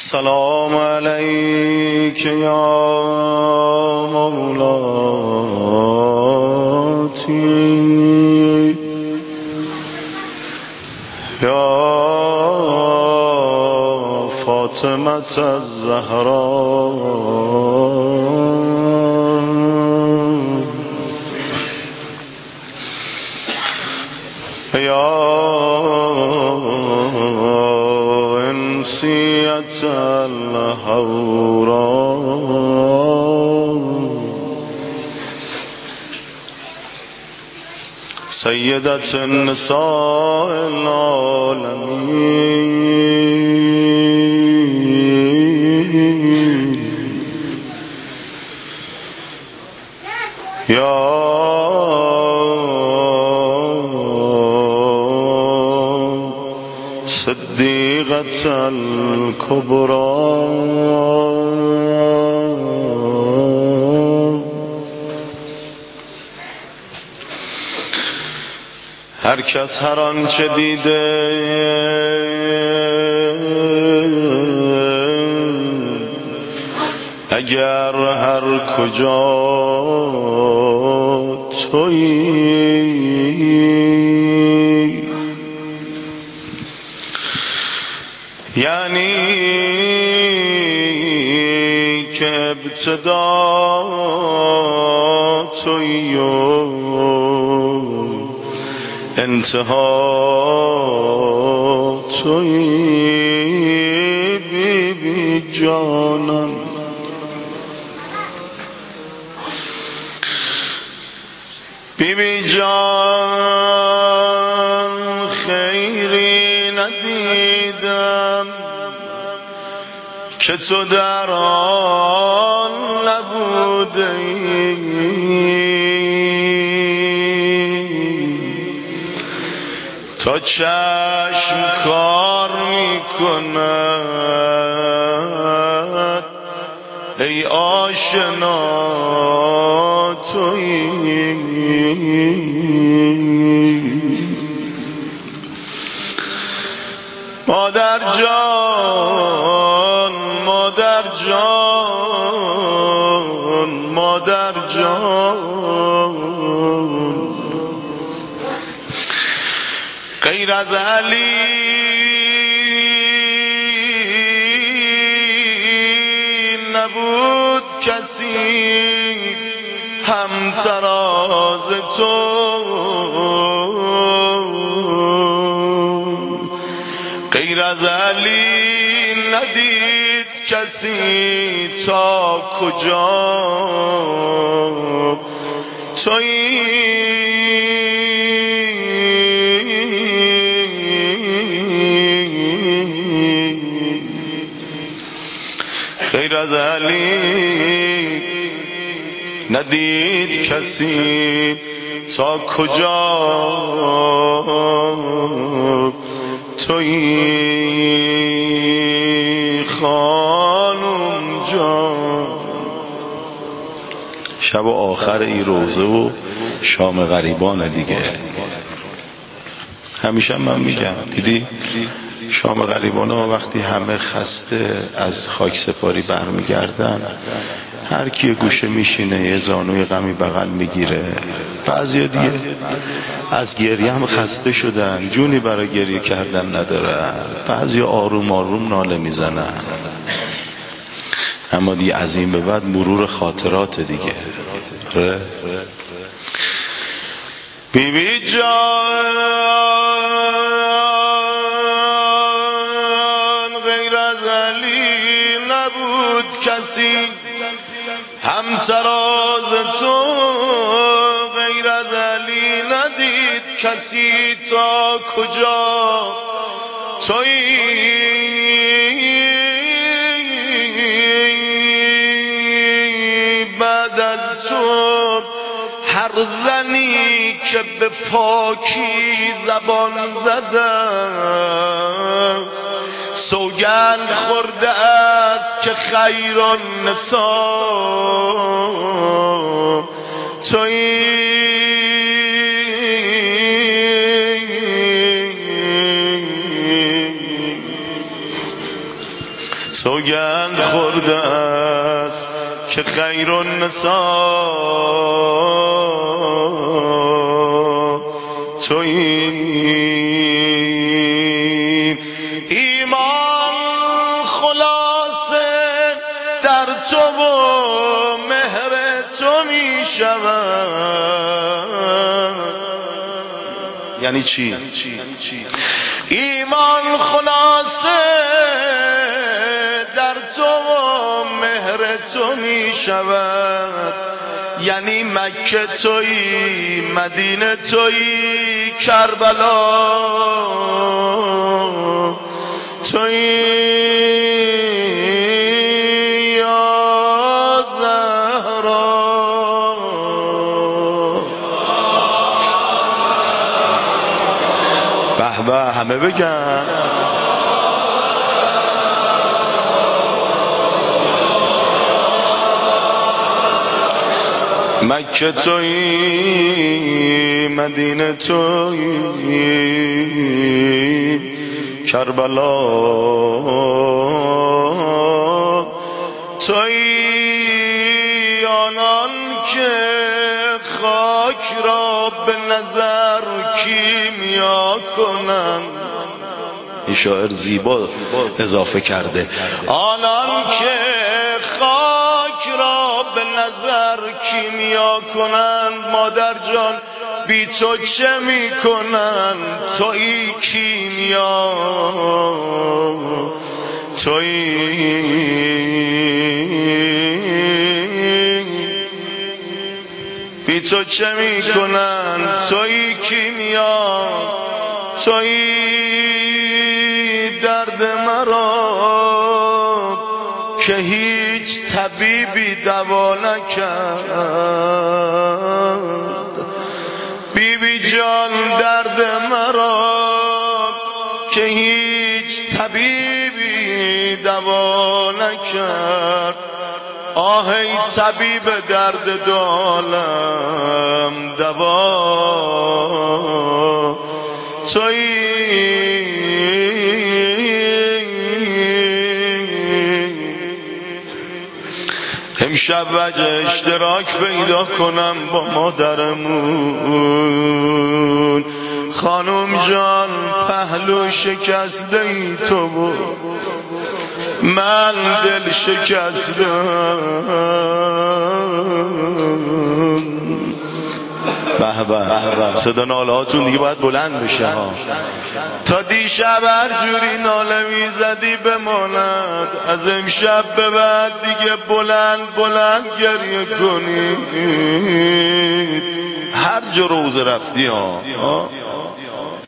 سلام علیک یا مولاتی یا فاطمة الزهراء یا انسیة الحوراء سیدة النساء العالمین یا صدیقة الكبرى هر کس هر آنچه دیده اگر هر کجا تویی، یعنی که ابتدا تویی و انتها تویی، بی بی جانم بی بی جان خیری ندیدم که تو در آن نبوده ای، تا چشم کار میکند ای آشنا تویی، مادر جان مادر جان مادر جان، غیر از علی نبود کسی همتراز تو، غیر از علی ندید کسی تا کجا تویی، غیر از علی ندید کسی تا کجا تویی خانم جان. شب آخر این روزه و شام غریبان دیگه، همیشه من میگم دیدی شام غریبان ها وقتی همه خسته از خاک سپاری برمیگردن، هر کی گوشه میشینه یه زانوی غمی بغل میگیره، بعضی دیگه از گریه هم خسته شدن جونی برای گریه کردن ندارن، بعضی آروم آروم ناله میزنن، اما دیگه از این به بعد مرور خاطرات دیگه. بی بی جان غیر از علی نبود کسی همتراز تو، غیر از علی ندید کسی تا کجا تویی، بعد از تو هر زنی که به پاکی زبان زدن سوگند خورده است که خیر النساء تویی، سوگند خورده است که خیر النساء تویی. ایمان خلاصه در تو و مهر تو می شود. یعنی چی؟ ایمان خلاصه در تو و مهر تو می شود. یعنی مکه تویی، مدینه تویی، کربلا تویی یا زهرا. به به همه بگن مکه تویی، مدینه تویی، کربلا تویی. آنان که خاک را به نظر کیمیا کنند. این شاعر زیبا اضافه کرده. آنان که خاک را به نظر کیمیا کنند. مادر جان بی تو چه می کنند؟ تویی کیمیا تویی. بی تو چه می کنند؟ تویی کیمیا تویی. درد مرا که هیچ طبیبی دوا نکرد. بیبی جان درد مرا که هیچ طبیبی دوا نکرد. آه ای طبیب درد دالم دوا تویی. امشب وجه اشتراک پیدا کنم با مادرمون. خانم جان پهلو شکسته ای تو بود، من دل شکستم. به به صدا ناله هاتون دیگه باید بلند بشه ها. تا دیشب هر جوری ناله میزدی بماند، از امشب به بعد دیگه بلند بلند گریه کنی. هر جا روز رفتی ها